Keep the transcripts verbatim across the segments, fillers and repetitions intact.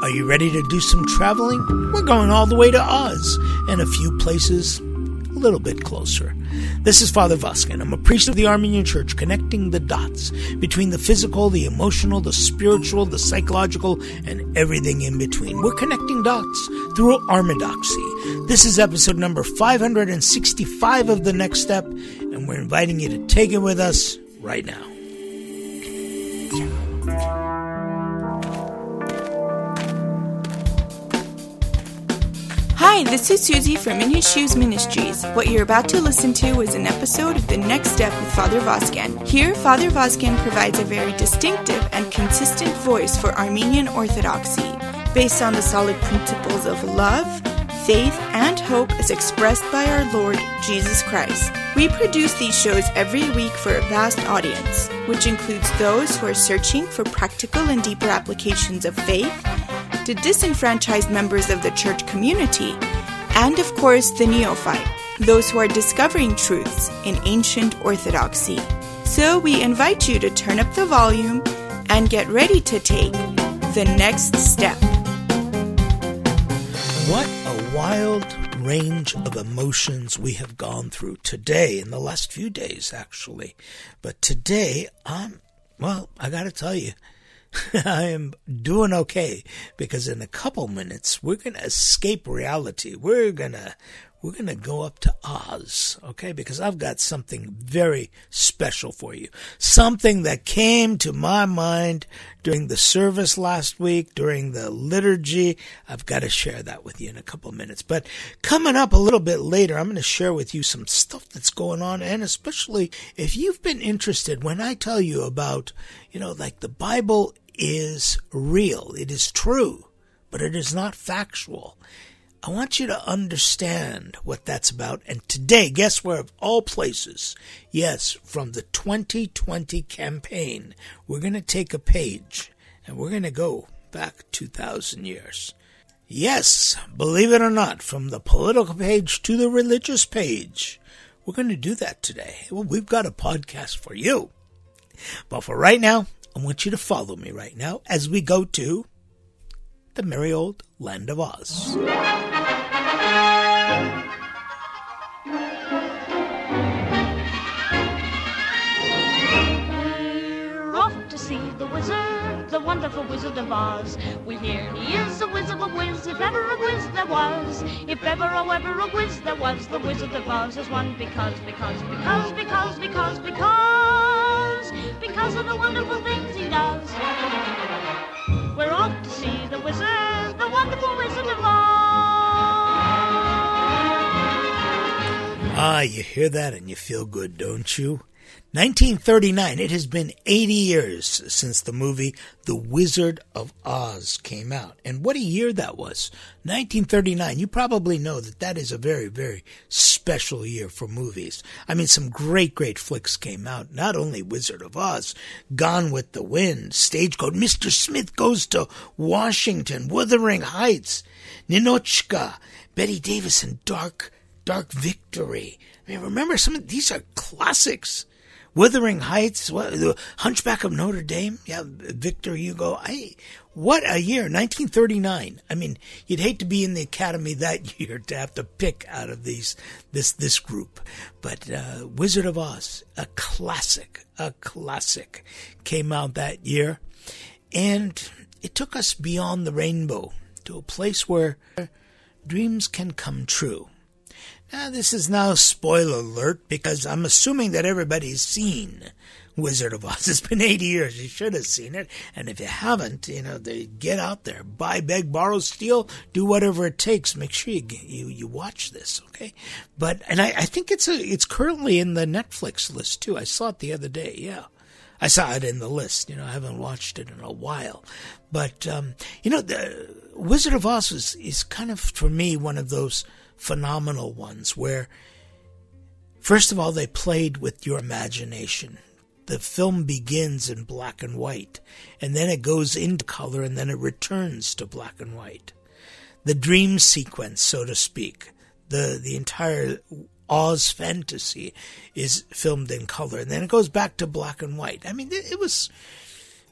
Are you ready to do some traveling? We're going all the way to Oz and a few places a little bit closer. This is Father Voskin. I'm a priest of the Armenian Church, connecting the dots between the physical, the emotional, the spiritual, the psychological, and everything in between. We're connecting dots through Armadoxy. This is episode number five hundred sixty-five of The Next Step, and we're inviting you to take it with us right now. Hi, this is Susie from In His Shoes Ministries. What you're about to listen to is an episode of The Next Step with Father Voskin. Here, Father Voskin provides a very distinctive and consistent voice for Armenian Orthodoxy, based on the solid principles of love, faith, and hope as expressed by our Lord Jesus Christ. We produce these shows every week for a vast audience, which includes those who are searching for practical and deeper applications of faith, to disenfranchised members of the church community, and of course the neophyte, those who are discovering truths in ancient orthodoxy. So we invite you to turn up the volume and get ready to take the next step. What a wild range of emotions we have gone through today, in the last few days actually. But today, I'm, well, I gotta tell you, I am doing okay, because in a couple minutes we're going to escape reality. We're going to we're going to go up to Oz, okay? Because I've got something very special for you. Something that came to my mind during the service last week, during the liturgy. I've got to share that with you in a couple minutes. But coming up a little bit later, I'm going to share with you some stuff that's going on, and especially if you've been interested when I tell you about, you know, like the Bible is real. It is true, but it is not factual. I want you to understand what that's about. And today, guess where of all places? Yes, from the twenty twenty campaign, we're going to take a page and we're going to go back two thousand years. Yes, believe it or not, from the political page to the religious page. We're going to do that today. Well, we've got a podcast for you. But for right now, I want you to follow me right now as we go to the merry old land of Oz. We're off to see the wizard, the wonderful Wizard of Oz. We hear he is a whiz of a whiz, if ever a whiz there was. If ever, oh ever a whiz there was, the Wizard of Oz is one because, because, because, because, because, because, because of the wonderful things he does. We're off to see the wizard, the wonderful Wizard of Oz. Ah, you hear that and you feel good, don't you? nineteen thirty-nine, it has been eighty years since the movie The Wizard of Oz came out. And what a year that was. nineteen thirty-nine, you probably know that that is a very, very special year for movies. I mean, some great, great flicks came out. Not only Wizard of Oz, Gone with the Wind, Stagecoach, Mister Smith Goes to Washington, Wuthering Heights, Ninotchka, Betty Davis, and Dark, Dark Victory. I mean, remember, some of these are classics. Wuthering Heights, what, the Hunchback of Notre Dame, yeah, Victor Hugo. I, what a year, nineteen thirty-nine. I mean, you'd hate to be in the Academy that year to have to pick out of these this this group. But uh, Wizard of Oz, a classic, a classic, came out that year, and it took us beyond the rainbow to a place where dreams can come true. Now, this is now spoiler alert, because I'm assuming that everybody's seen Wizard of Oz. It's been eighty years. You should have seen it. And if you haven't, you know, they get out there. Buy, beg, borrow, steal, do whatever it takes. Make sure you you, you watch this, okay? But, and I, I think it's a, it's currently in the Netflix list, too. I saw it the other day, yeah. I saw it in the list. You know, I haven't watched it in a while. But, um, you know, the Wizard of Oz is, is kind of, for me, one of those phenomenal ones where, first of all, they played with your imagination. The film begins in black and white, and then it goes into color, and then it returns to black and white. The dream sequence, so to speak, the, the entire Oz fantasy is filmed in color, and then it goes back to black and white. I mean, it was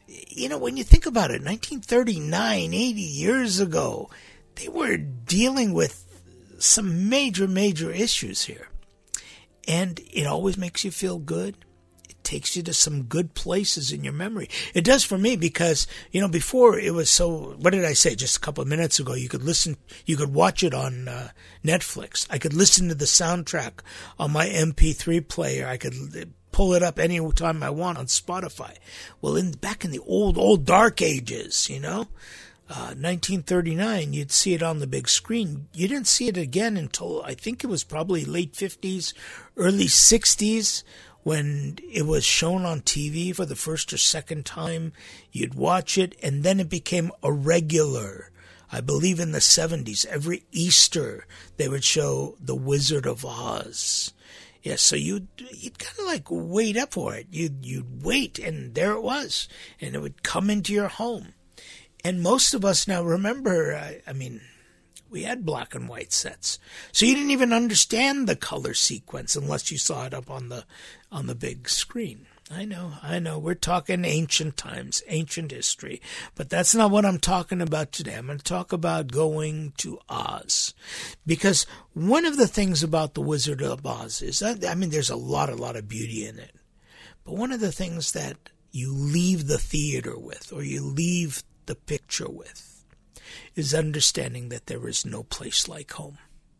you know, when you think about it, nineteen thirty-nine, eighty years ago, they were dealing with some major, major issues here. And it always makes you feel good. It takes you to some good places in your memory. It does for me because, you know, before it was so, what did I say just a couple of minutes ago? You could listen, you could watch it on uh, Netflix. I could listen to the soundtrack on my M P three player. I could pull it up any time I want on Spotify. Well, in back in the old, old dark ages, you know, uh, nineteen thirty-nine, you'd see it on the big screen. You didn't see it again until I think it was probably late fifties, early sixties, when it was shown on T V for the first or second time. You'd watch it, and then it became a regular. I believe in the seventies, every Easter, they would show The Wizard of Oz. Yeah, so you'd, you'd kind of like wait up for it. You'd, you'd wait, and there it was. And it would come into your home. And most of us now remember, I, I mean, we had black and white sets. So you didn't even understand the color sequence unless you saw it up on the on the big screen. I know, I know, we're talking ancient times, ancient history. But that's not what I'm talking about today. I'm going to talk about going to Oz. Because one of the things about The Wizard of Oz is, that, I mean, there's a lot, a lot of beauty in it. But one of the things that you leave the theater with, or you leave the picture with, is understanding that there is no place like home.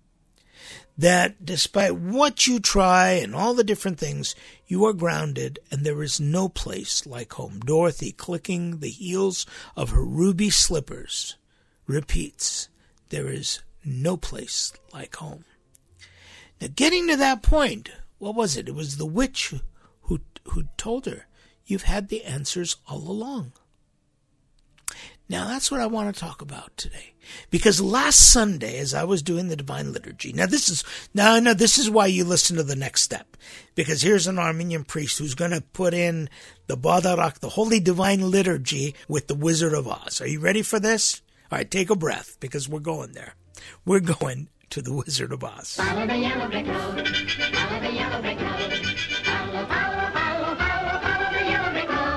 That despite what you try and all the different things, you are grounded and there is no place like home. Dorothy, clicking the heels of her ruby slippers, repeats, there is no place like home. Now, getting to that point, what was it? It was the witch who, who told her, you've had the answers all along. Now, that's what I want to talk about today. Because last Sunday, as I was doing the Divine Liturgy, now this is, now I know this is why you listen to the next step. Because here's an Armenian priest who's going to put in the Badarak, the Holy Divine Liturgy, with the Wizard of Oz. Are you ready for this? All right, take a breath, because we're going there. We're going to the Wizard of Oz. Follow the yellow brick road, follow the yellow brick road, follow, follow, follow, follow, follow the yellow brick road.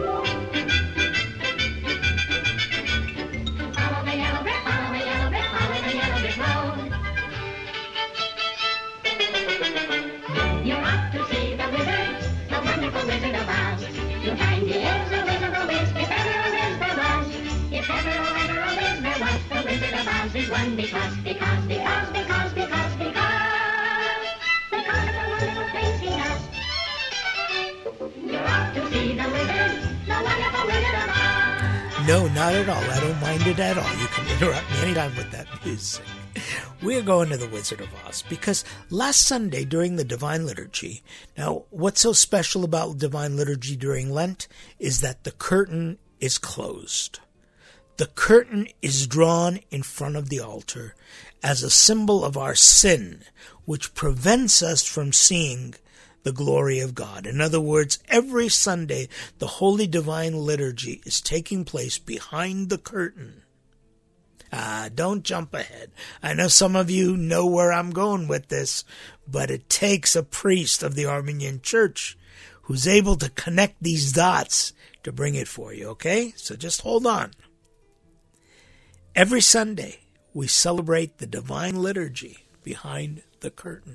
Wizard of Oz. You'll find he is a wizard of Oz, if ever a wiz there was. If ever, oh, ever a wiz there was, the Wizard of Oz is one because, because, because, because, because, because, because of the wonderful things he does. You're off to see the wizard, the wonderful Wizard of Oz. No, not at all. I don't mind it at all. You can interrupt me anytime with that music. We're going to the Wizard of Oz because last Sunday during the Divine Liturgy, now what's so special about Divine Liturgy during Lent is that the curtain is closed. The curtain is drawn in front of the altar as a symbol of our sin, which prevents us from seeing the glory of God. In other words, every Sunday, the Holy Divine Liturgy is taking place behind the curtain. Ah, don't jump ahead. I know some of you know where I'm going with this, but it takes a priest of the Armenian Church who's able to connect these dots to bring it for you, okay? So just hold on. Every Sunday, we celebrate the Divine Liturgy behind the curtain.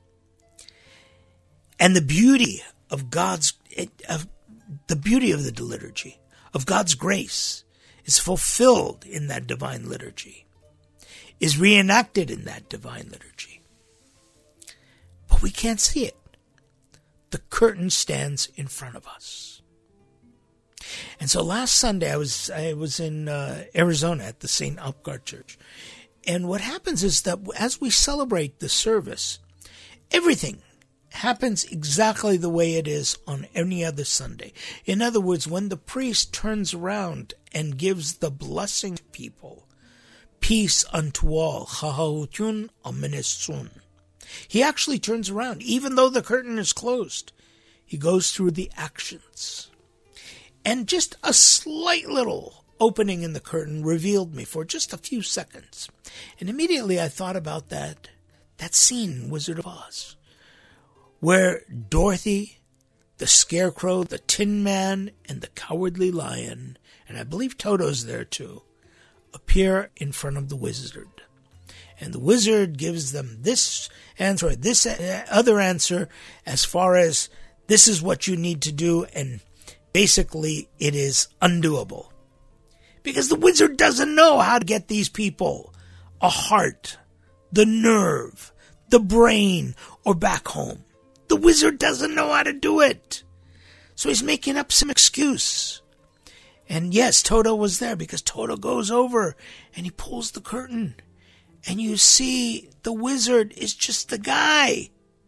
And the beauty of God's, of the beauty of the liturgy, of God's grace, is fulfilled in that Divine Liturgy, is reenacted in that Divine Liturgy. But we can't see it. The curtain stands in front of us. And so last Sunday I was I was in uh, Arizona at the Saint Apgar Church. And what happens is that as we celebrate the service, everything happens exactly the way it is on any other Sunday. In other words, when the priest turns around and gives the blessing to people, peace unto all, chahahutun amenesun, he actually turns around, even though the curtain is closed. He goes through the actions. And just a slight little opening in the curtain revealed me for just a few seconds. And immediately I thought about that, that scene in Wizard of Oz, where Dorothy, the Scarecrow, the Tin Man, and the Cowardly Lion, and I believe Toto's there too, appear in front of the wizard. And the wizard gives them this answer, this other answer, as far as this is what you need to do, and basically it is undoable. Because the wizard doesn't know how to get these people a heart, the nerve, the brain, or back home. The wizard doesn't know how to do it. So he's making up some excuse. And yes, Toto was there, because Toto goes over and he pulls the curtain. And you see the wizard is just the guy.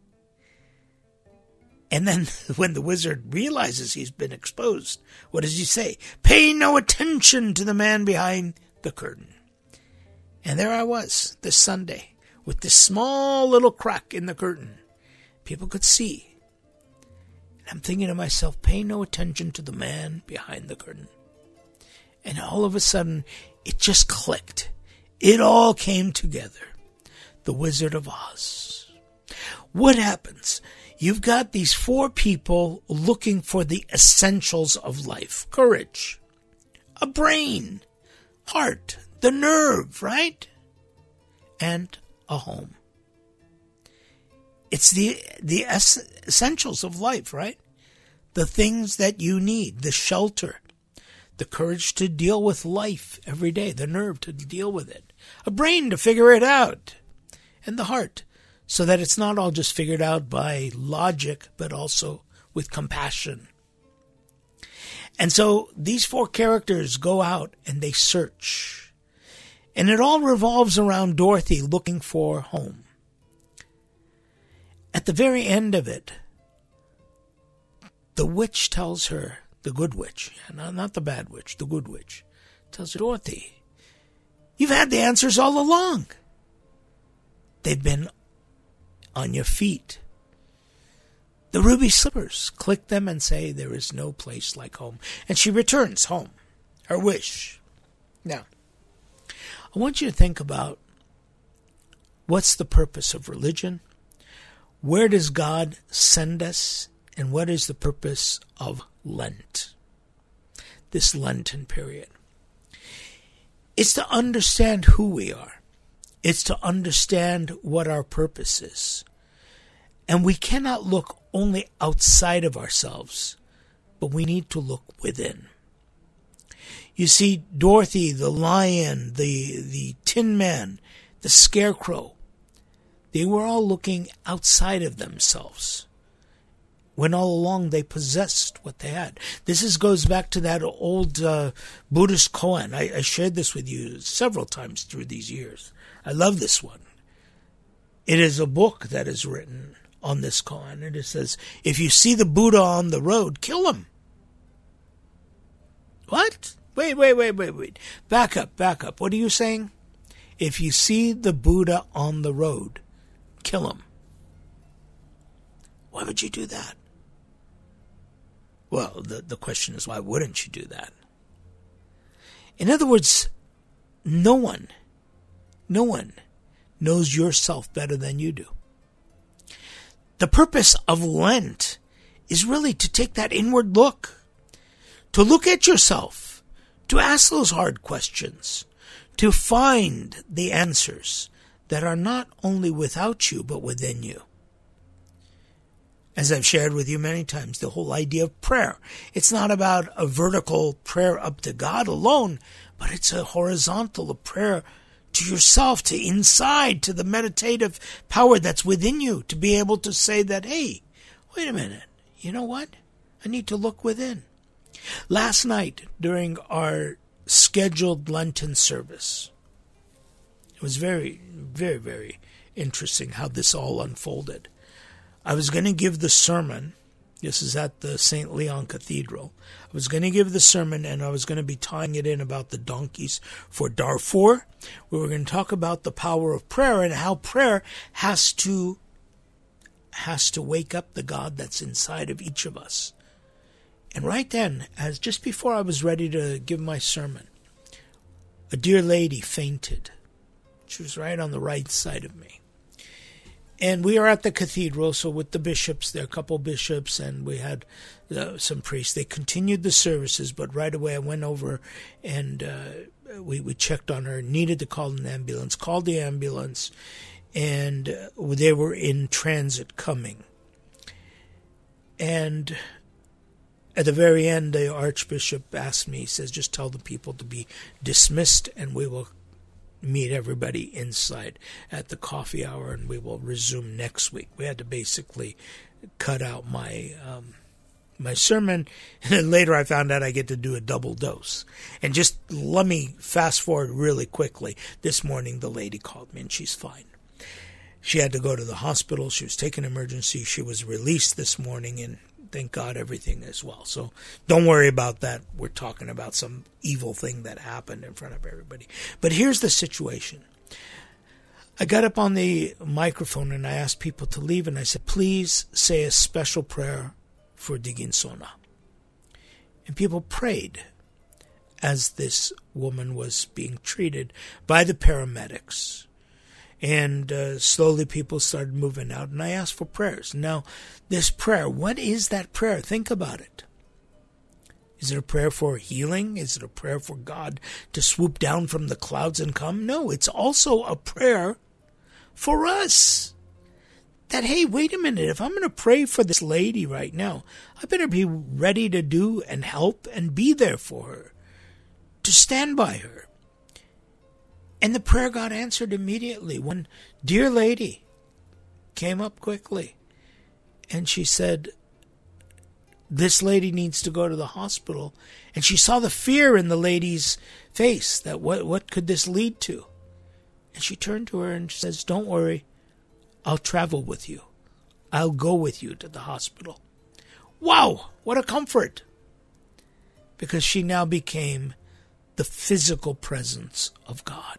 And then when the wizard realizes he's been exposed, what does he say? Pay no attention to the man behind the curtain. And there I was this Sunday with this small little crack in the curtain. People could see. And I'm thinking to myself, pay no attention to the man behind the curtain. And all of a sudden, it just clicked. It all came together. The Wizard of Oz. What happens? You've got these four people looking for the essentials of life. Courage, a brain, heart, the nerve, right? And a home. It's the the essentials of life, right? The things that you need, the shelter, the courage to deal with life every day, the nerve to deal with it, a brain to figure it out, and the heart, so that it's not all just figured out by logic, but also with compassion. And so these four characters go out and they search. And it all revolves around Dorothy looking for home. At the very end of it, the witch tells her, the good witch, not the bad witch, the good witch, tells her, Dorothy, you've had the answers all along. They've been on your feet. The ruby slippers, click them and say, there is no place like home. And she returns home, her wish. Now, I want you to think about what's the purpose of religion? Where does God send us? And what is the purpose of Lent? This Lenten period. It's to understand who we are. It's to understand what our purpose is. And we cannot look only outside of ourselves, but we need to look within. You see, Dorothy, the lion, the, the Tin Man, the Scarecrow, they were all looking outside of themselves, when all along they possessed what they had. This is, goes back to that old uh, Buddhist koan. I, I shared this with you several times through these years. I love this one. It is a book that is written on this koan, and it says, if you see the Buddha on the road, kill him. What? Wait, wait, wait, wait, wait. Back up, back up. What are you saying? If you see the Buddha on the road, kill him. Why would you do that? Well, the, the question is, why wouldn't you do that? In other words, no one, no one knows yourself better than you do. The purpose of Lent is really to take that inward look, to look at yourself, to ask those hard questions, to find the answers that are not only without you, but within you. As I've shared with you many times, the whole idea of prayer. It's not about a vertical prayer up to God alone, but it's a horizontal a prayer to yourself, to inside, to the meditative power that's within you, to be able to say that, hey, wait a minute, you know what? I need to look within. Last night, during our scheduled Lenten service, it was very, very, very interesting how this all unfolded. I was going to give the sermon. This is at the Saint Leon Cathedral. I was going to give the sermon, and I was going to be tying it in about the donkeys for Darfur. We were going to talk about the power of prayer and how prayer has to has to wake up the God that's inside of each of us. And right then, as just before I was ready to give my sermon, a dear lady fainted. She was right on the right side of me. And we are at the cathedral, so with the bishops, there are a couple bishops, and we had uh, some priests. They continued the services, but right away I went over and uh, we, we checked on her, needed to call an ambulance, called the ambulance, and uh, they were in transit coming. And at the very end, the Archbishop asked me, he says, just tell the people to be dismissed, and we will meet everybody inside at the coffee hour, and we will resume next week. We had to basically cut out my um, my sermon, and then later I found out I get to do a double dose. And just let me fast forward really quickly. This morning the lady called me, and she's fine. She had to go to the hospital. She was taking emergency. She was released this morning, and thank God everything is well. So don't worry about that. We're talking about some evil thing that happened in front of everybody. But here's the situation. I got up on the microphone and I asked people to leave, and I said, please say a special prayer for Diguinsona. And people prayed as this woman was being treated by the paramedics. And uh, slowly people started moving out, and I asked for prayers. Now, this prayer, what is that prayer? Think about it. Is it a prayer for healing? Is it a prayer for God to swoop down from the clouds and come? No, it's also a prayer for us. That, hey, wait a minute, if I'm going to pray for this lady right now, I better be ready to do and help and be there for her, to stand by her. And the prayer got answered immediately. One dear lady came up quickly, and she said, this lady needs to go to the hospital. And she saw the fear in the lady's face, that what, what could this lead to? And she turned to her and says, don't worry, I'll travel with you. I'll go with you to the hospital. Wow, what a comfort! Because she now became the physical presence of God.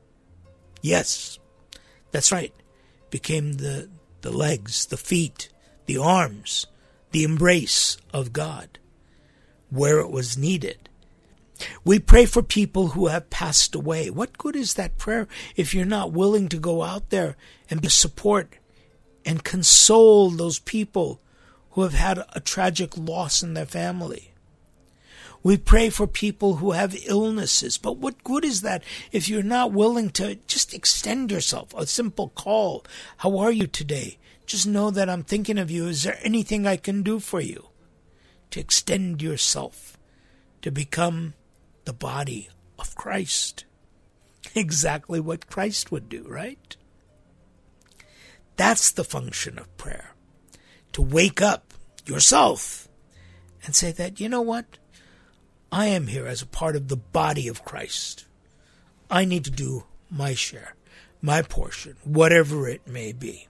Yes, that's right. Became the, the legs, the feet, the arms, the embrace of God, where it was needed. We pray for people who have passed away. What good is that prayer if you're not willing to go out there and be support and console those people who have had a tragic loss in their family? We pray for people who have illnesses, but what good is that if you're not willing to just extend yourself? A simple call. How are you today? Just know that I'm thinking of you. Is there anything I can do for you? To extend yourself, to become the body of Christ. Exactly what Christ would do, right? That's the function of prayer. To wake up yourself and say that, you know what? I am here as a part of the body of Christ. I need to do my share, my portion, whatever it may be.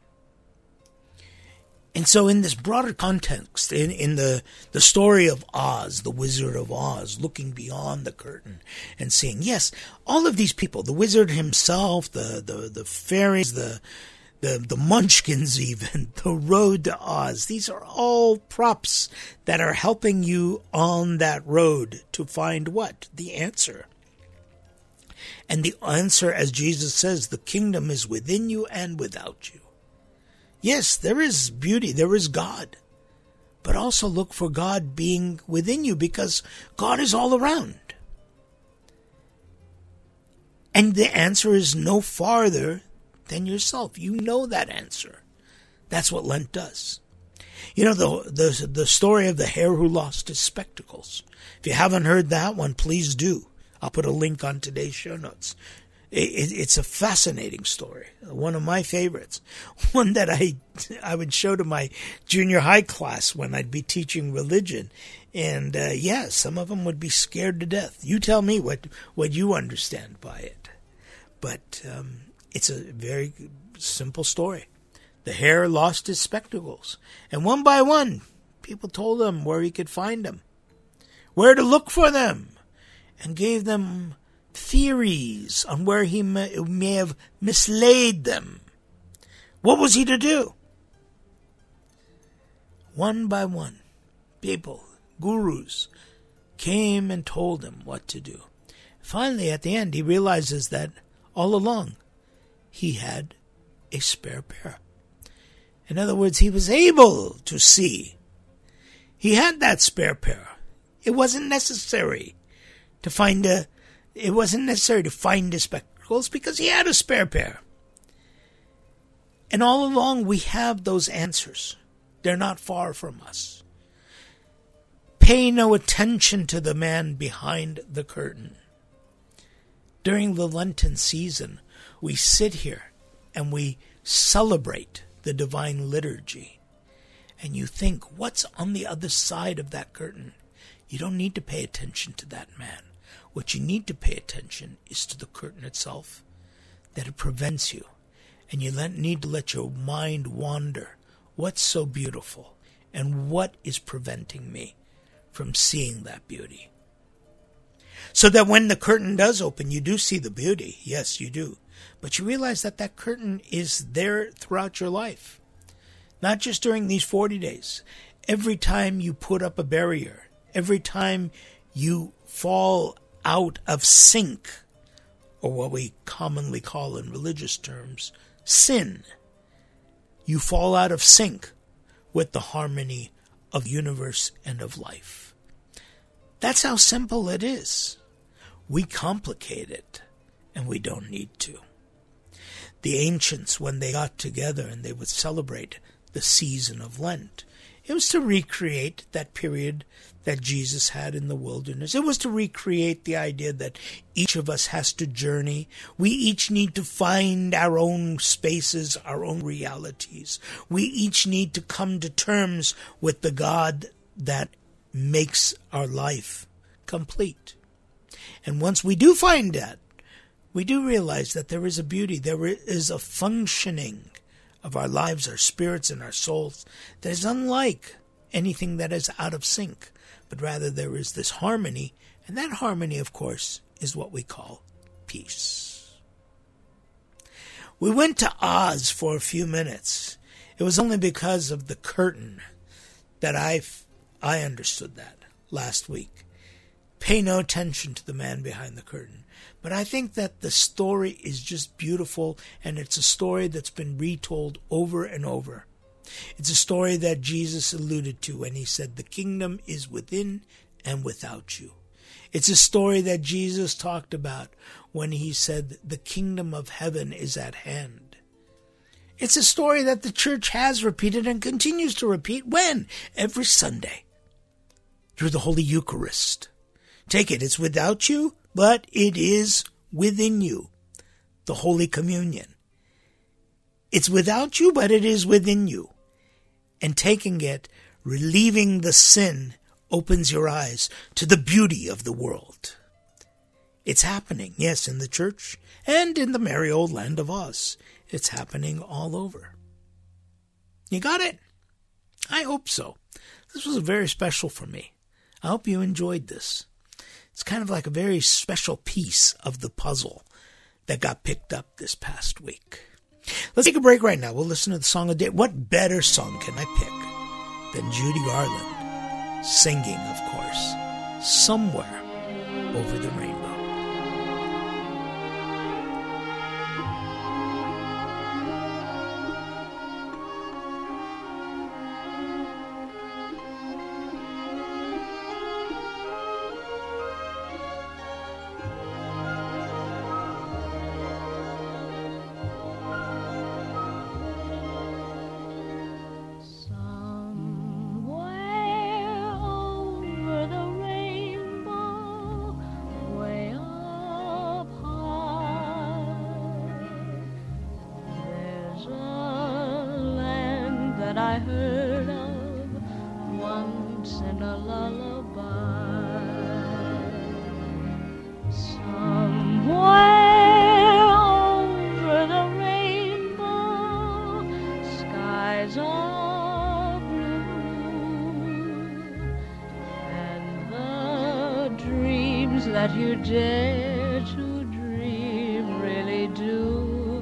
And so in this broader context, in, in the, the story of Oz, the Wizard of Oz, looking beyond the curtain and seeing, yes, all of these people, the wizard himself, the, the, the fairies, the, the, the munchkins even, the road to Oz, these are all props that are helping you on that road to find what? The answer. And the answer, as Jesus says, the kingdom is within you and without you. Yes, there is beauty, there is God. But also look for God being within you, because God is all around. And the answer is no farther than yourself. You know that answer. That's what Lent does. You know, the, the, the story of the hare who lost his spectacles. If you haven't heard that one, please do. I'll put a link on today's show notes. It's a fascinating story, one of my favorites, one that I I would show to my junior high class when I'd be teaching religion. And uh, yeah, some of them would be scared to death. You tell me what, what you understand by it. But um, it's a very simple story. The hare lost his spectacles, and one by one, people told him where he could find them, where to look for them, and gave them theories on where he may, may have mislaid them. What was he to do? One by one, people, gurus, came and told him what to do. Finally, at the end, he realizes that all along he had a spare pair. In other words, he was able to see. He had that spare pair. It wasn't necessary to find a, it wasn't necessary to find his spectacles because he had a spare pair. And all along we have those answers. They're not far from us. Pay no attention to the man behind the curtain. During the Lenten season, we sit here and we celebrate the divine liturgy. And you think, what's on the other side of that curtain? You don't need to pay attention to that man. What you need to pay attention is to the curtain itself, that it prevents you. And you let, need to let your mind wander. What's so beautiful? And what is preventing me from seeing that beauty? So that when the curtain does open, you do see the beauty. Yes, you do. But you realize that that curtain is there throughout your life. Not just during these forty days. Every time you put up a barrier, every time you fall out of sync, or what we commonly call in religious terms, sin, you fall out of sync with the harmony of the universe and of life. That's how simple it is. We complicate it, and we don't need to. The ancients, when they got together and they would celebrate the season of Lent, it was to recreate that period that Jesus had in the wilderness. It was to recreate the idea that each of us has to journey. We each need to find our own spaces, our own realities. We each need to come to terms with the God that makes our life complete. And once we do find that, we do realize that there is a beauty, there is a functioning of our lives, our spirits, and our souls that is unlike anything that is out of sync, but rather there is this harmony, and that harmony, of course, is what we call peace. We went to Oz for a few minutes. It was only because of the curtain that I I understood that last week. Pay no attention to the man behind the curtain. But I think that the story is just beautiful, and it's a story that's been retold over and over. It's a story that Jesus alluded to when he said, the kingdom is within and without you. It's a story that Jesus talked about when he said, the kingdom of heaven is at hand. It's a story that the church has repeated and continues to repeat. When? Every Sunday. Through the Holy Eucharist. Take it, it's without you, but it is within you. The Holy Communion. It's without you, but it is within you. And taking it, relieving the sin, opens your eyes to the beauty of the world. It's happening, yes, in the church and in the merry old land of Oz. It's happening all over. You got it? I hope so. This was very special for me. I hope you enjoyed this. It's kind of like a very special piece of the puzzle that got picked up this past week. Let's take a break right now. We'll listen to the song of the day. What better song can I pick than Judy Garland singing, of course, Somewhere Over the Rainbow? I heard of once in a lullaby. Somewhere over the rainbow, skies are blue, and the dreams that you dare to dream really do.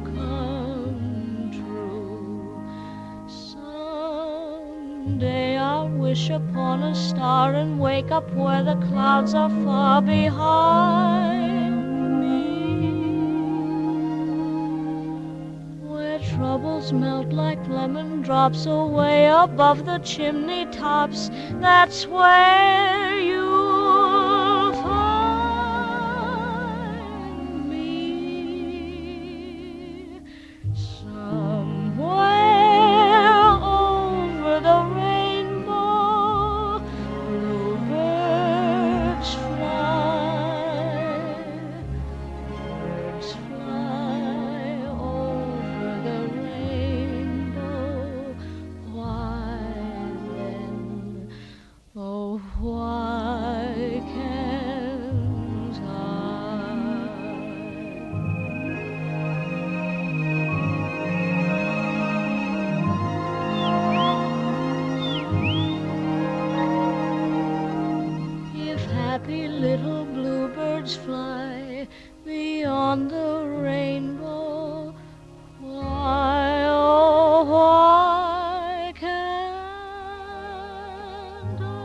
Someday I'll wish upon a star and wake up where the clouds are far behind me, where troubles melt like lemon drops away above the chimney tops. That's where you'll find me. Somewhere over the rainbow, bluebirds fly. Birds fly over the rainbow. Why then, oh, why can't I? If happy little bluebirds fly beyond the rainbow, why, oh, why can't I?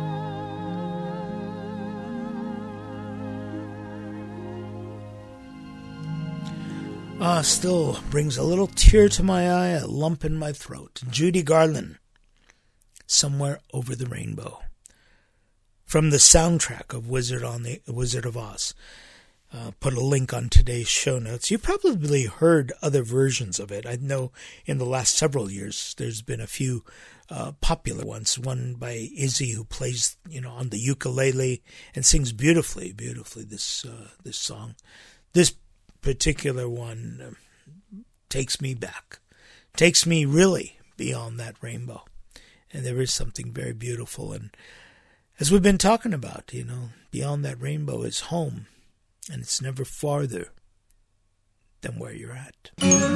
Ah, still brings a little tear to my eye, a lump in my throat. Judy Garland, Somewhere Over the Rainbow, from the soundtrack of Wizard on the Wizard of Oz. Uh, put a link on today's show notes. You probably heard other versions of it. I know in the last several years there's been a few uh, popular ones. One by Izzy, who plays, you know, on the ukulele and sings beautifully, beautifully this uh, this song. This particular one uh, takes me back, takes me really beyond that rainbow, and there is something very beautiful. And as we've been talking about, you know, beyond that rainbow is home. And it's never farther than where you're at.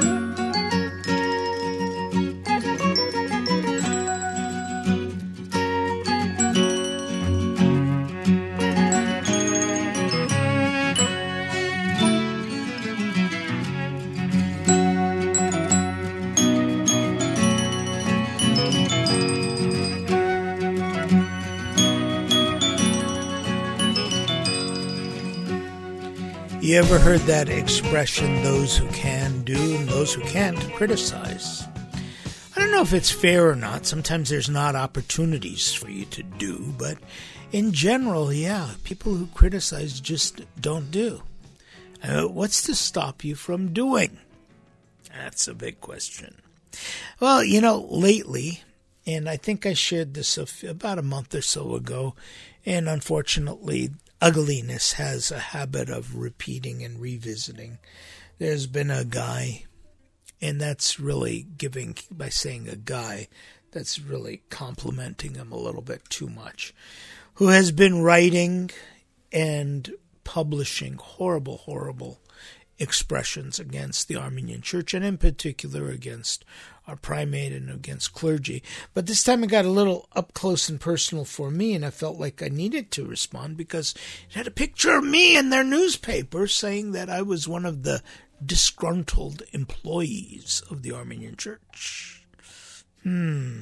You ever heard that expression, those who can do and those who can't criticize? I don't know if it's fair or not. Sometimes there's not opportunities for you to do, but in general, yeah, people who criticize just don't do. Uh, what's to stop you from doing? That's a big question. Well, you know, lately, and I think I shared this a f- about a month or so ago, and unfortunately, ugliness has a habit of repeating and revisiting. There's been a guy, and that's really giving, by saying a guy, that's really complimenting him a little bit too much, who has been writing and publishing horrible, horrible expressions against the Armenian Church, and in particular against our primate and against clergy. But this time it got a little up close and personal for me, and I felt like I needed to respond because it had a picture of me in their newspaper saying that I was one of the disgruntled employees of the Armenian Church. Hmm.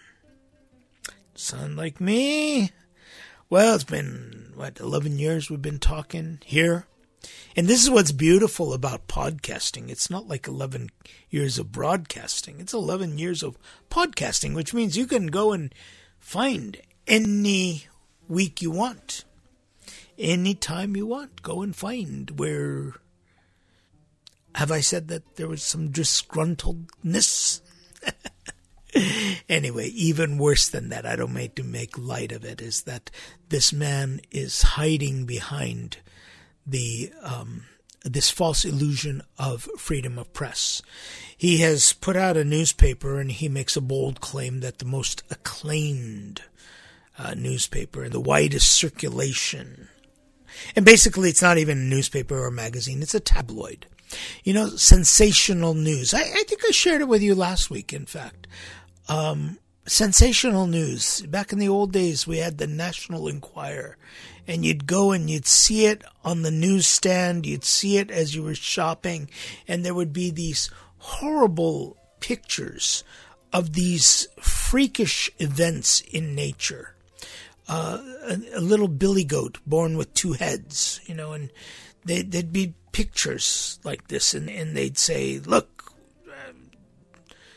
Sound like me? Well, it's been, what, eleven years we've been talking here? And this is what's beautiful about podcasting. It's not like eleven years of broadcasting. It's eleven years of podcasting, which means you can go and find any week you want. Any time you want. Go and find where... Have I said that there was some disgruntledness? Anyway, even worse than that, I don't make to make light of it, is that this man is hiding behind the um, this false illusion of freedom of press. He has put out a newspaper, and he makes a bold claim that the most acclaimed uh, newspaper in the widest circulation, and basically it's not even a newspaper or a magazine, it's a tabloid. You know, sensational news. I, I think I shared it with you last week, in fact. Um, sensational news. Back in the old days, we had the National Enquirer, and you'd go and you'd see it on the newsstand, you'd see it as you were shopping, and there would be these horrible pictures of these freakish events in nature. Uh, a, a little billy goat born with two heads, you know, and they, there'd be pictures like this, and, and they'd say, look,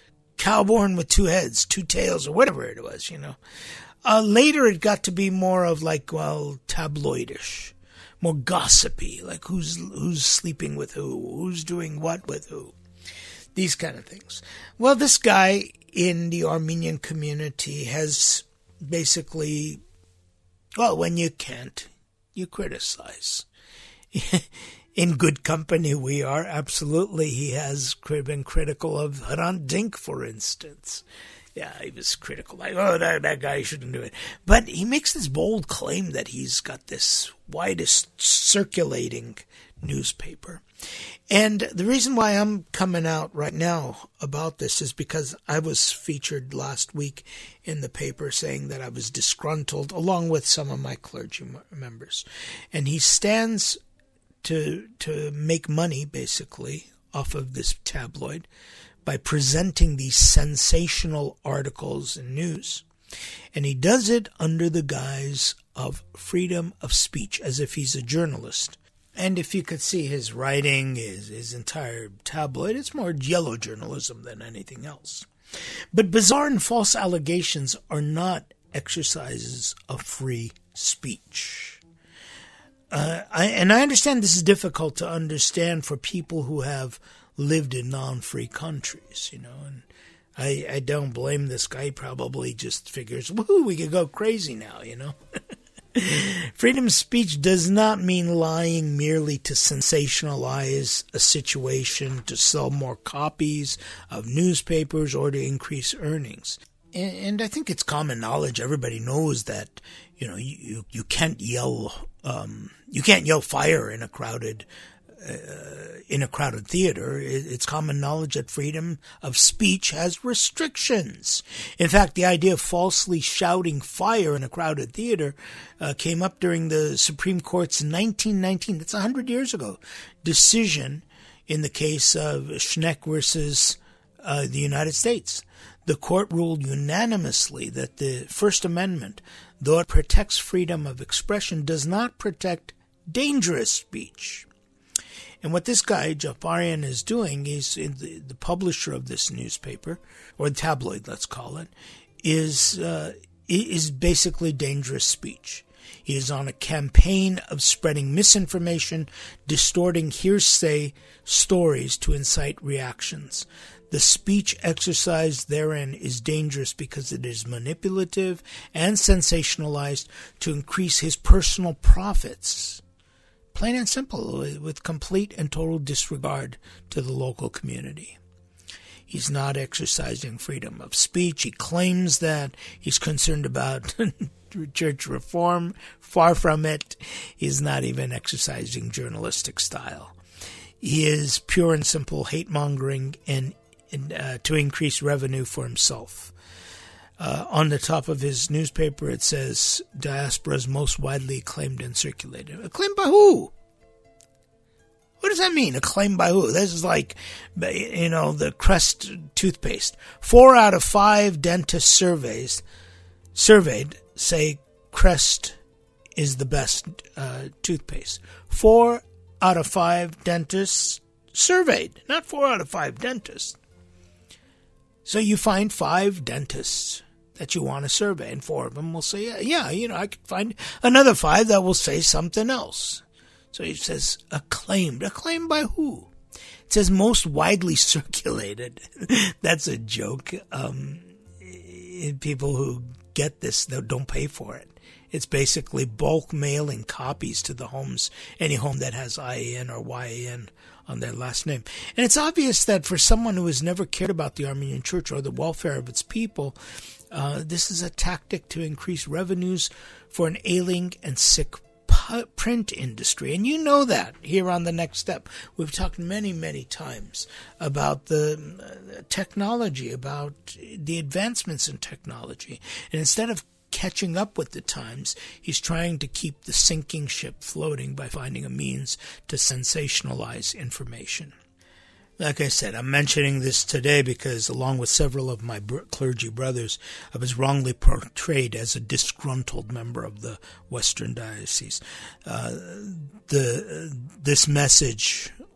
cow born with two heads, two tails, or whatever it was, you know. Uh, later it got to be more of like, well, tabloidish, more gossipy, like who's who's sleeping with who, who's doing what with who, these kind of things. Well, this guy in the Armenian community has basically, well, when you can't, you criticize. In good company we are, absolutely. He has been critical of Hrant Dink, for instance. Yeah, he was critical, like, oh, that, that guy shouldn't do it. But he makes this bold claim that he's got this widest circulating newspaper. And the reason why I'm coming out right now about this is because I was featured last week in the paper saying that I was disgruntled, along with some of my clergy members. And he stands to to make money, basically, off of this tabloid by presenting these sensational articles and news. And he does it under the guise of freedom of speech, as if he's a journalist. And if you could see his writing, his, his entire tabloid, it's more yellow journalism than anything else. But bizarre and false allegations are not exercises of free speech. Uh, I, and I understand this is difficult to understand for people who have lived in non-free countries, you know, and I, I don't blame this guy. He probably just figures, woohoo, we could go crazy now, you know. Freedom of speech does not mean lying merely to sensationalize a situation, to sell more copies of newspapers, or to increase earnings. And, and I think it's common knowledge. Everybody knows that, you know, you, you, you can't yell, um, you can't yell fire in a crowded Uh, in a crowded theater. It's common knowledge that freedom of speech has restrictions. In fact, the idea of falsely shouting fire in a crowded theater uh, came up during the Supreme Court's nineteen nineteen, that's one hundred years ago, decision in the case of Schneck versus uh, the United States. The court ruled unanimously that the First Amendment, though it protects freedom of expression, does not protect dangerous speech. And what this guy, Jafarian, is doing, is the, the publisher of this newspaper, or the tabloid, let's call it, is uh, is basically dangerous speech. He is on a campaign of spreading misinformation, distorting hearsay stories to incite reactions. The speech exercised therein is dangerous because it is manipulative and sensationalized to increase his personal profits. Plain and simple, with complete and total disregard to the local community. He's not exercising freedom of speech. He claims that he's concerned about church reform. Far from it. He's not even exercising journalistic style. He is pure and simple hate-mongering and, and uh, to increase revenue for himself. Uh, on the top of his newspaper, it says, diaspora's most widely acclaimed and circulated. Acclaimed by who? What does that mean? Acclaimed by who? This is like, you know, the Crest toothpaste. Four out of five dentists surveys, surveyed say Crest is the best uh, toothpaste. Four out of five dentists surveyed, not four out of five dentists. So you find five dentists that you want to survey, and four of them will say, yeah, yeah, you know, I could find another five that will say something else. So he says, acclaimed. Acclaimed by who? It says most widely circulated. That's a joke. Um, people who get this, they don't pay for it. It's basically bulk mailing copies to the homes, any home that has I A N or Y A N on their last name. And it's obvious that for someone who has never cared about the Armenian Church or the welfare of its people, uh, this is a tactic to increase revenues for an ailing and sick print industry. And you know that here on The Next Step. We've talked many, many times about the uh, technology, about the advancements in technology. And instead of catching up with the times, he's trying to keep the sinking ship floating by finding a means to sensationalize information. Like I said, I'm mentioning this today because, along with several of my br- clergy brothers, I was wrongly portrayed as a disgruntled member of the Western Diocese. Uh, the uh, this message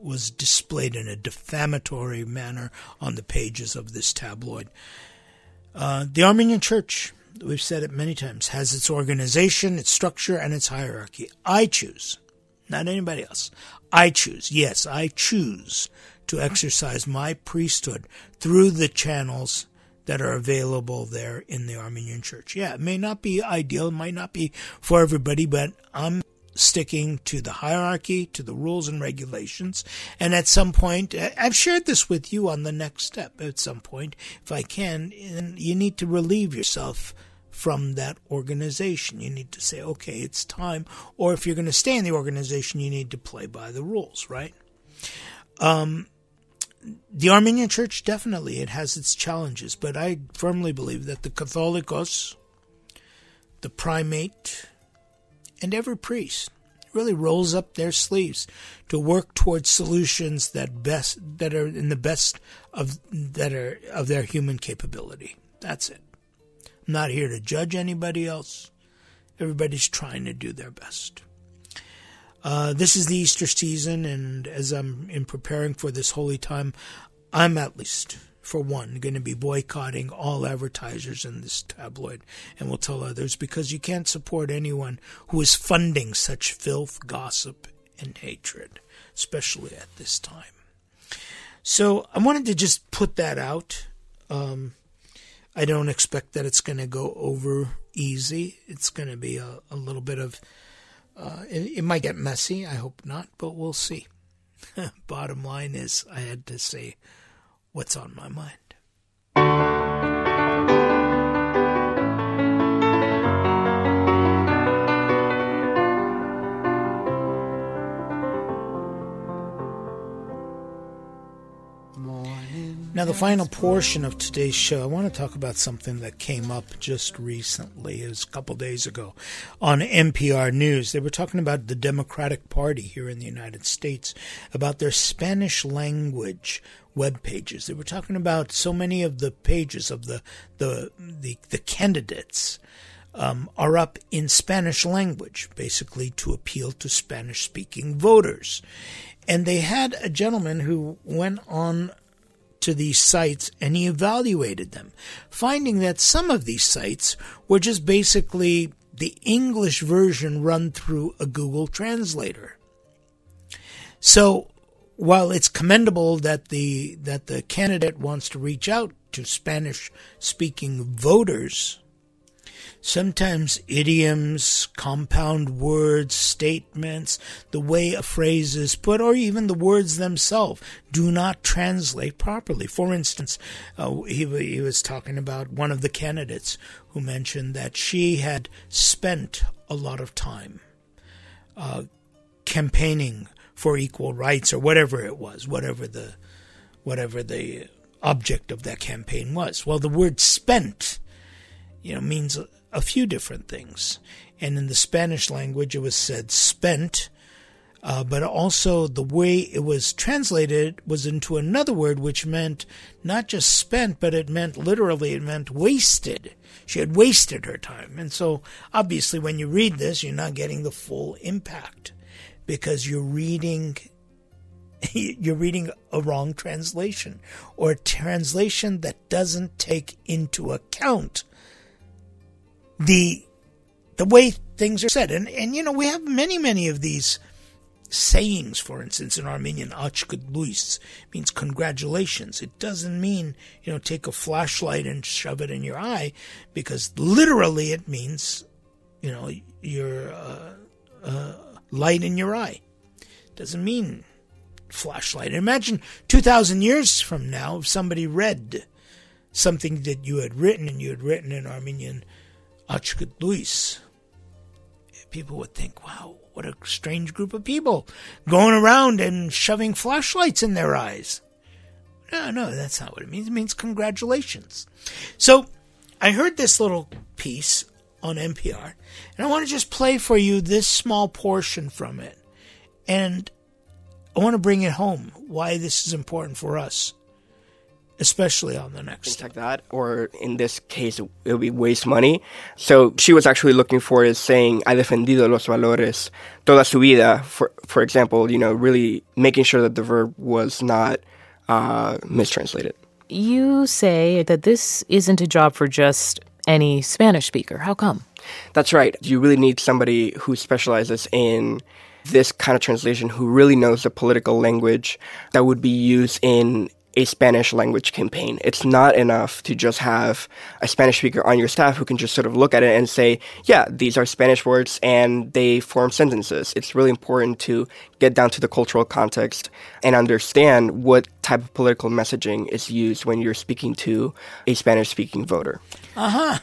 was displayed in a defamatory manner on the pages of this tabloid. Uh, the Armenian Church, we've said it many times, has its organization, its structure, and its hierarchy. I choose, not anybody else. I choose, yes, I choose to exercise my priesthood through the channels that are available there in the Armenian Church. Yeah, it may not be ideal, it might not be for everybody, but I'm sticking to the hierarchy, to the rules and regulations. And at some point, I've shared this with you on the next step. At some point, if I can, you need to relieve yourself from that organization. You need to say, okay, it's time. Or if you're going to stay in the organization, you need to play by the rules, right? Um, the Armenian Church, definitely, it has its challenges. But I firmly believe that the Catholicos, the primate, and every priest really rolls up their sleeves to work towards solutions that best that are in the best of that are of their human capability. That's it. I'm not here to judge anybody else. Everybody's trying to do their best. Uh, this is the Easter season, and as I'm in preparing for this holy time, I'm at least, for one, going to be boycotting all advertisers in this tabloid, and will tell others, because you can't support anyone who is funding such filth, gossip, and hatred, especially at this time. So I wanted to just put that out. Um, I don't expect that it's going to go over easy. It's going to be a, a little bit of, uh, it, it might get messy. I hope not, but we'll see. Bottom line is, I had to say what's on my mind. Now, the final portion of today's show, I want to talk about something that came up just recently. It was a couple days ago on N P R News. They were talking about the Democratic Party here in the United States, about their Spanish language web pages. They were talking about so many of the pages of the the the, the candidates um, are up in Spanish language, basically to appeal to Spanish-speaking voters. And they had a gentleman who went on to these sites and he evaluated them, finding that some of these sites were just basically the English version run through a Google translator. So while it's commendable that the that the candidate wants to reach out to Spanish-speaking voters, sometimes idioms, compound words, statements, the way a phrase is put, or even the words themselves do not translate properly. For instance, uh, he, he was talking about one of the candidates who mentioned that she had spent a lot of time uh, campaigning for equal rights, or whatever it was, whatever the whatever the object of that campaign was. Well, the word spent, you know, means a, a few different things. And in the Spanish language, it was said spent, uh, but also the way it was translated was into another word, which meant not just spent, but it meant literally, it meant wasted. She had wasted her time. And so, obviously, when you read this, you're not getting the full impact, because you're reading you're reading a wrong translation, or a translation that doesn't take into account the the way things are said. And, and you know, we have many, many of these sayings. For instance, in Armenian, Achkut Luis means congratulations. It doesn't mean, you know, take a flashlight and shove it in your eye, because literally it means, you know, your uh, uh, light in your eye. It doesn't mean flashlight. Imagine two thousand years from now, if somebody read something that you had written, and you had written in Armenian Achkut Luis. People would think, wow, what a strange group of people going around and shoving flashlights in their eyes. No, no, that's not what it means. It means congratulations. So I heard this little piece on N P R, and I want to just play for you this small portion from it. And I want to bring it home, why this is important for us. especially on the next Things step. like that, or in this case, it would be waste money. So she was actually looking for is saying, "Ha defendido los valores toda su vida." For for example, you know, really making sure that the verb was not uh, mistranslated. You say that this isn't a job for just any Spanish speaker. How come? That's right. You really need somebody who specializes in this kind of translation, who really knows the political language that would be used in a Spanish language campaign. It's not enough to just have a Spanish speaker on your staff who can just sort of look at it and say, yeah, these are Spanish words and they form sentences. It's really important to get down to the cultural context and understand what type of political messaging is used when you're speaking to a Spanish-speaking voter. Uh-huh.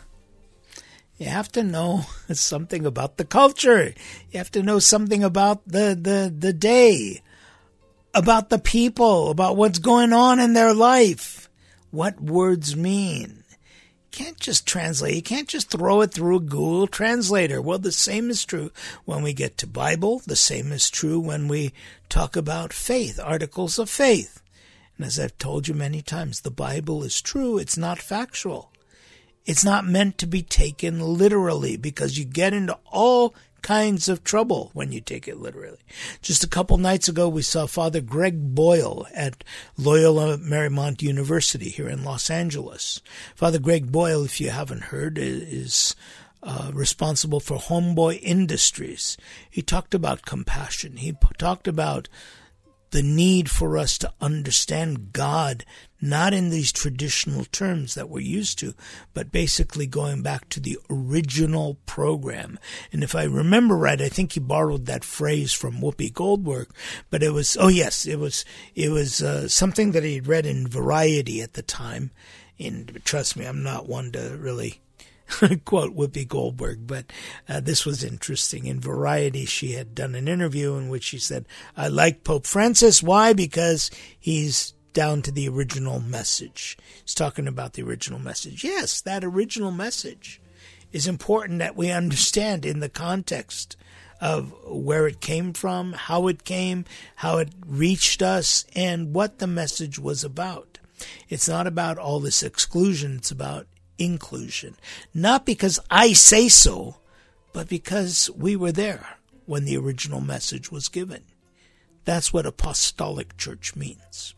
You have to know something about the culture. You have to know something about the, the, the day, about the people, about what's going on in their life, what words mean. You can't just translate. You can't just throw it through a Google Translator. Well, the same is true when we get to Bible. The same is true when we talk about faith, articles of faith. And as I've told you many times, the Bible is true. It's not factual. It's not meant to be taken literally, because you get into all kinds of trouble when you take it literally. Just a couple nights ago, we saw Father Greg Boyle at Loyola Marymount University here in Los Angeles. Father Greg Boyle, if you haven't heard, is uh, responsible for Homeboy Industries. He talked about compassion. He p- talked about the need for us to understand God, not in these traditional terms that we're used to, but basically going back to the original program. And if I remember right, I think he borrowed that phrase from Whoopi Goldberg, but it was, oh yes, it was, it was uh, something that he'd read in Variety at the time. And trust me, I'm not one to really quote Whoopi Goldberg, but uh, this was interesting. In Variety, she had done an interview in which she said, I like Pope Francis. Why? Because he's down to the original message. He's talking about the original message. Yes, that original message is important that we understand in the context of where it came from, how it came, how it reached us, and what the message was about. It's not about all this exclusion. It's about inclusion. Not because I say so, but because we were there when the original message was given. That's what apostolic church means.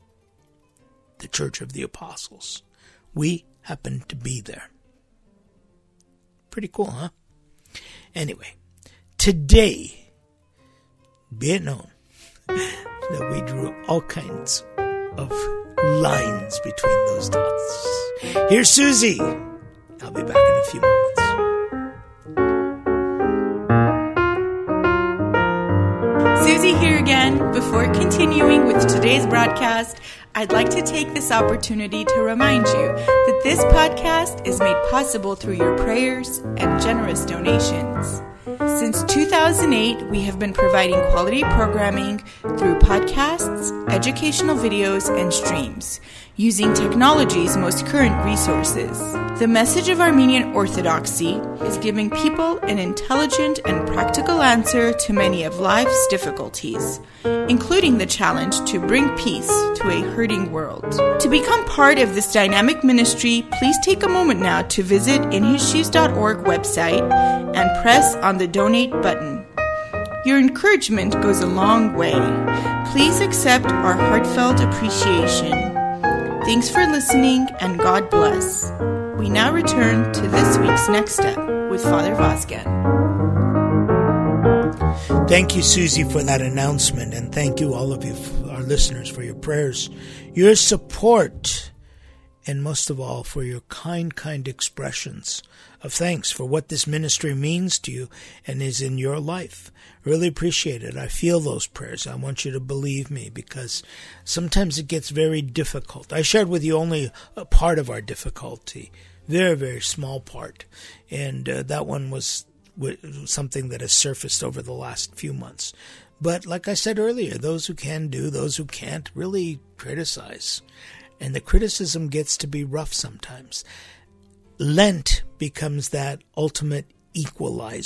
The Church of the Apostles. We happen to be there. Pretty cool, huh? Anyway, today, be it known that we drew all kinds of lines between those dots. Here's Susie. I'll be back in a few moments. Susie here again. Before continuing with today's broadcast, I'd like to take this opportunity to remind you that this podcast is made possible through your prayers and generous donations. Since two thousand eight, we have been providing quality programming through podcasts, educational videos, and streams, using technology's most current resources. The message of Armenian Orthodoxy is giving people an intelligent and practical answer to many of life's difficulties, including the challenge to bring peace to a hurting world. To become part of this dynamic ministry, please take a moment now to visit in his shoes dot org website and press on the donate button. Your encouragement goes a long way. Please accept our heartfelt appreciation. Thanks for listening, and God bless. We now return to this week's Next Step with Father Vazquez. Thank you, Susie, for that announcement, and thank you, all of you, our listeners, for your prayers, your support, and most of all, for your kind, kind expressions of thanks for what this ministry means to you and is in your life. Really appreciate it. I feel those prayers. I want you to believe me, because sometimes it gets very difficult. I shared with you only a part of our difficulty, very, very small part, and uh, that one was something that has surfaced over the last few months. But like I said earlier, those who can do, those who can't, really criticize. And the criticism gets to be rough sometimes. Lent becomes that ultimate equalizer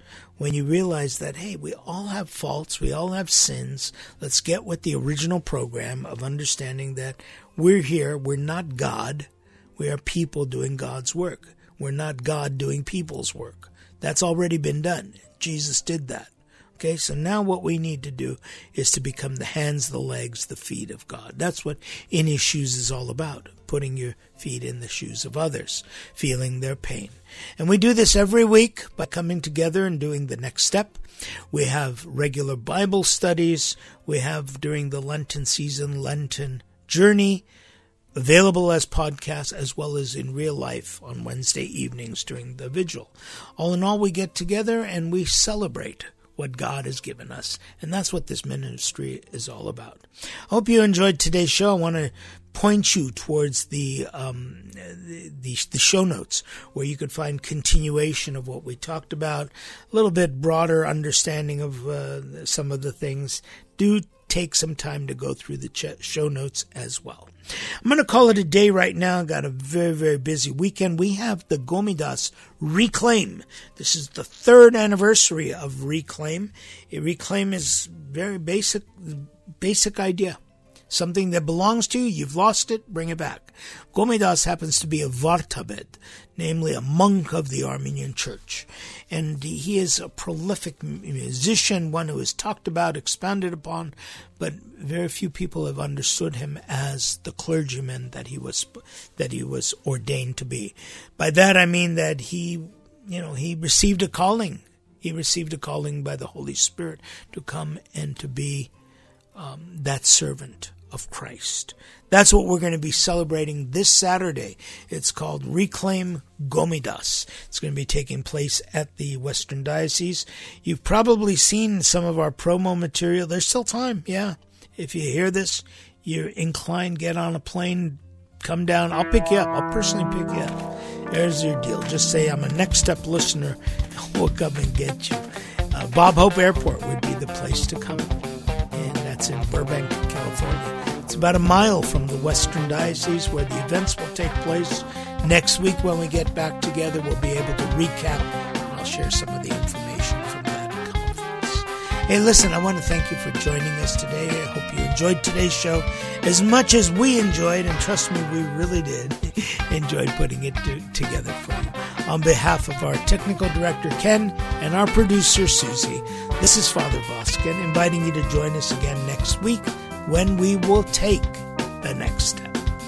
when you realize that, hey, we all have faults, we all have sins. Let's get with the original program of understanding that we're here, we're not God, we are people doing God's work. We're not God doing people's work. That's already been done. Jesus did that. Okay, so now what we need to do is to become the hands, the legs, the feet of God. That's what In His Shoes is all about, putting your feet in the shoes of others, feeling their pain. And we do this every week by coming together and doing the next step. We have regular Bible studies. We have, during the Lenten season, Lenten Journey, available as podcasts as well as in real life on Wednesday evenings during the vigil. All in all, we get together and we celebrate what God has given us. And that's what this ministry is all about. I hope you enjoyed today's show. I want to point you towards the, um, the, the, the show notes where you could find continuation of what we talked about, a little bit broader understanding of uh, some of the things. Do take some time to go through the ch- show notes as well. I'm going to call it a day right now. I've got a very, very busy weekend. We have the Gomidas Reclaim. This is the third anniversary of Reclaim. A Reclaim is very basic, basic idea. Something that belongs to you, you've lost it, bring it back. Gomidas happens to be a Vartabed, namely a monk of the Armenian Church. And he is a prolific musician, one who is talked about, expounded upon, but very few people have understood him as the clergyman that he was that he was ordained to be. By that I mean that he, you know, he received a calling. He received a calling by the Holy Spirit to come and to be um, that servant of Christ. That's what we're going to be celebrating this Saturday. It's called Reclaim Gomidas. It's going to be taking place at the Western Diocese. You've probably seen some of our promo material. There's still time, yeah. If you hear this, you're inclined, get on a plane, come down. I'll pick you up. I'll personally pick you up. There's your deal. Just say I'm a Next Step listener. We'll come and get you. Uh, Bob Hope Airport would be the place to come. And that's in Burbank, California. It's about a mile from the Western Diocese where the events will take place. Next week when we get back together, we'll be able to recap, and I'll share some of the information from that conference. Hey, listen, I want to thank you for joining us today. I hope you enjoyed today's show as much as we enjoyed, and trust me, we really did enjoy putting it to, together for you. On behalf of our technical director, Ken, and our producer, Susie, this is Father Voskin, inviting you to join us again next week when we will take the next step.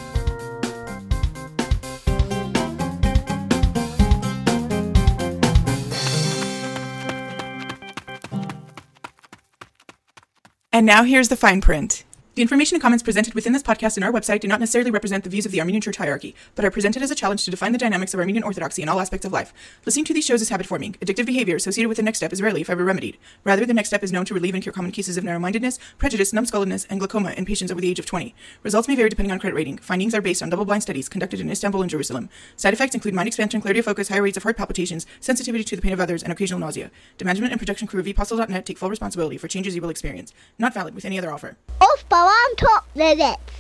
And now here's the fine print. The information and comments presented within this podcast and our website do not necessarily represent the views of the Armenian Church hierarchy, but are presented as a challenge to define the dynamics of Armenian Orthodoxy in all aspects of life. Listening to these shows is habit-forming. Addictive behavior associated with the Next Step is rarely, if ever, remedied. Rather, the Next Step is known to relieve and cure common cases of narrow-mindedness, prejudice, numbskulledness, and glaucoma in patients over the age of twenty. Results may vary depending on credit rating. Findings are based on double-blind studies conducted in Istanbul and Jerusalem. Side effects include mind expansion, clarity of focus, higher rates of heart palpitations, sensitivity to the pain of others, and occasional nausea. The management and production crew of epostle dot net take full responsibility for changes you will experience. Not valid with any other offer. Of babam top lezzet.